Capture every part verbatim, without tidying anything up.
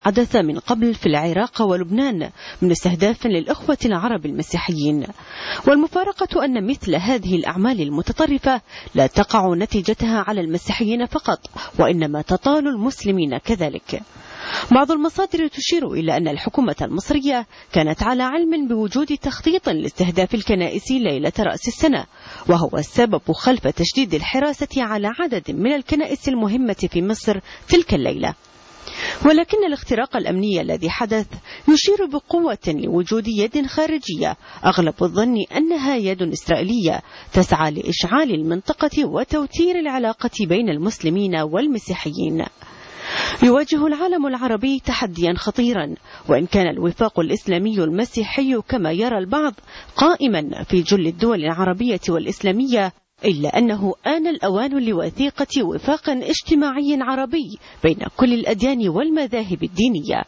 حدث من قبل في العراق ولبنان من استهداف للإخوة العرب المسيحيين. والمفارقة أن مثل هذه الأعمال المتطرفة لا تقع نتيجتها على المسيحيين فقط، وإنما تطال المسلمين كذلك. بعض المصادر تشير إلى أن الحكومة المصرية كانت على علم بوجود تخطيط لاستهداف الكنائس ليلة رأس السنة، وهو السبب خلف تشديد الحراسة على عدد من الكنائس المهمة في مصر تلك الليلة. ولكن الاختراق الأمني الذي حدث يشير بقوة لوجود يد خارجية، أغلب الظن أنها يد إسرائيلية تسعى لإشعال المنطقة وتوتير العلاقة بين المسلمين والمسيحيين. يواجه العالم العربي تحديا خطيرا، وإن كان الوفاق الإسلامي المسيحي كما يرى البعض قائما في جل الدول العربية والإسلامية، إلا أنه آن الأوان لوثيقة وفاق اجتماعي عربي بين كل الأديان والمذاهب الدينية.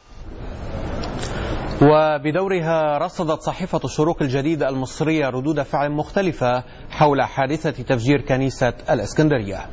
وبدورها رصدت صحيفة الشروق الجديد المصرية ردود فعل مختلفة حول حادثة تفجير كنيسة الإسكندرية.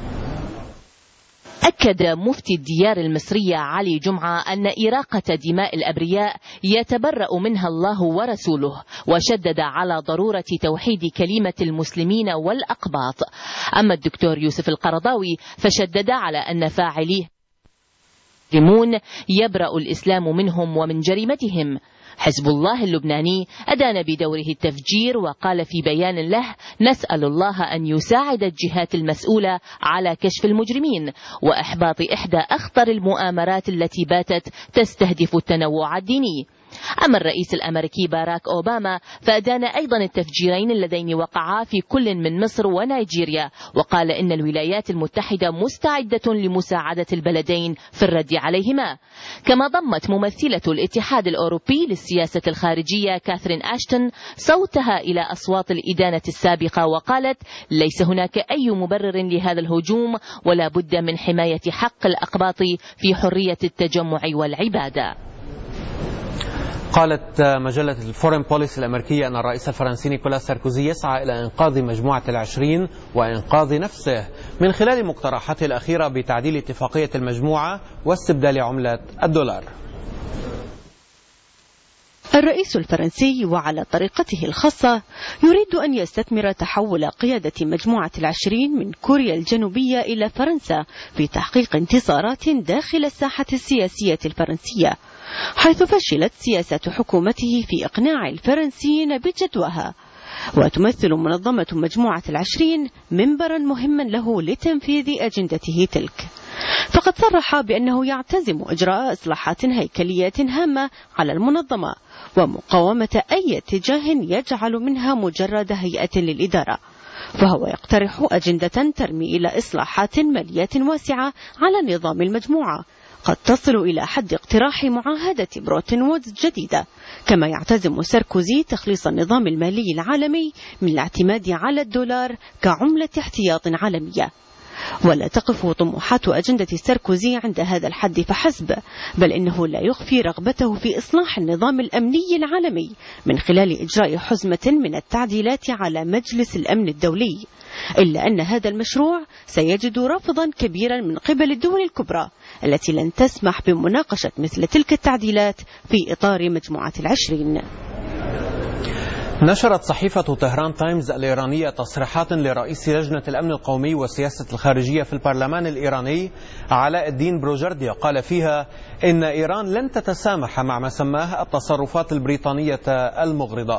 أكد مفتي الديار المصرية علي جمعة أن إراقة دماء الأبرياء يتبرأ منها الله ورسوله، وشدد على ضرورة توحيد كلمة المسلمين والأقباط. أما الدكتور يوسف القرضاوي فشدد على أن فاعليه المجرمون يبرأ الإسلام منهم ومن جريمتهم. حزب الله اللبناني أدان بدوره التفجير، وقال في بيان له: نسأل الله أن يساعد الجهات المسؤولة على كشف المجرمين وإحباط إحدى أخطر المؤامرات التي باتت تستهدف التنوع الديني. أما الرئيس الأمريكي باراك أوباما فأدان أيضا التفجيرين اللذين وقعا في كل من مصر ونيجيريا، وقال إن الولايات المتحدة مستعدة لمساعدة البلدين في الرد عليهما. كما ضمت ممثلة الاتحاد الأوروبي للسياسة الخارجية كاثرين أشتون صوتها إلى أصوات الإدانة السابقة، وقالت: ليس هناك أي مبرر لهذا الهجوم، ولا بد من حماية حق الأقباط في حرية التجمع والعبادة. قالت مجلة الفورين بوليسي الأمريكية أن الرئيس الفرنسي نيكولاس ساركوزي يسعى إلى إنقاذ مجموعة العشرين وإنقاذ نفسه من خلال مقترحاته الأخيرة بتعديل اتفاقية المجموعة واستبدال عملة الدولار. الرئيس الفرنسي وعلى طريقته الخاصة يريد أن يستثمر تحول قيادة مجموعة العشرين من كوريا الجنوبية إلى فرنسا في تحقيق انتصارات داخل الساحة السياسية الفرنسية، حيث فشلت سياسة حكومته في إقناع الفرنسيين بجدواها. وتمثل منظمة مجموعة العشرين منبرا مهما له لتنفيذ أجندته تلك، فقد صرح بأنه يعتزم إجراء إصلاحات هيكلية هامة على المنظمة ومقاومة أي اتجاه يجعل منها مجرد هيئة للإدارة. فهو يقترح أجندة ترمي إلى إصلاحات مالية واسعة على نظام المجموعة قد تصل إلى حد اقتراح معاهدة بروتن وودز جديدة. كما يعتزم ساركوزي تخليص النظام المالي العالمي من الاعتماد على الدولار كعملة احتياط عالمية. ولا تقف طموحات أجندة ساركوزي عند هذا الحد فحسب، بل إنه لا يخفي رغبته في إصلاح النظام الأمني العالمي من خلال إجراء حزمة من التعديلات على مجلس الأمن الدولي، إلا أن هذا المشروع سيجد رفضا كبيرا من قبل الدول الكبرى التي لن تسمح بمناقشة مثل تلك التعديلات في إطار مجموعة العشرين. نشرت صحيفة طهران تايمز الإيرانية تصريحات لرئيس لجنة الأمن القومي والسياسة الخارجية في البرلمان الإيراني علاء الدين بروجرديا، قال فيها إن إيران لن تتسامح مع ما سماه التصرفات البريطانية المغرضة.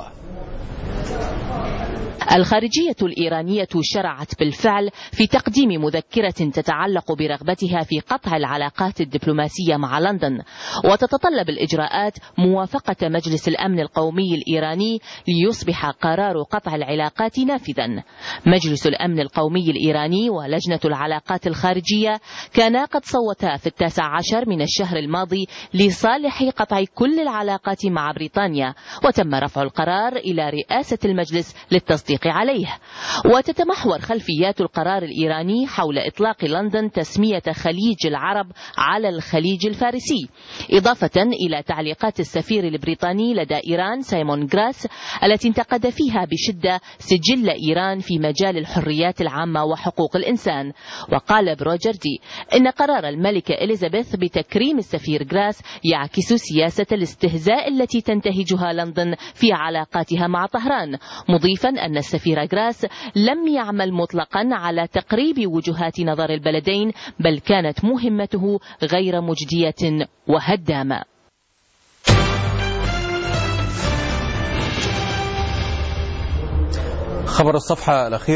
الخارجية الإيرانية شرعت بالفعل في تقديم مذكرة تتعلق برغبتها في قطع العلاقات الدبلوماسية مع لندن، وتتطلب الإجراءات موافقة مجلس الأمن القومي الإيراني ليصبح قرار قطع العلاقات نافذا. مجلس الأمن القومي الإيراني ولجنة العلاقات الخارجية كانا قد صوتا في التاسع عشر من الشهر الماضي لصالح قطع كل العلاقات مع بريطانيا، وتم رفع القرار إلى رئاسة المجلس للتصديق للتوثيق عليه. وتتمحور خلفيات القرار الإيراني حول إطلاق لندن تسمية خليج العرب على الخليج الفارسي، إضافة إلى تعليقات السفير البريطاني لدى إيران سايمون غراس التي انتقد فيها بشدة سجل إيران في مجال الحريات العامة وحقوق الإنسان. وقال بروجردي إن قرار الملكة إليزابيث بتكريم السفير غراس يعكس سياسة الاستهزاء التي تنتهجها لندن في علاقاتها مع طهران، مضيفا أن السفير غراس لم يعمل مطلقا على تقريب وجهات نظر البلدين، بل كانت مهمته غير مجدية وهدامة. خبر الصفحة الأخير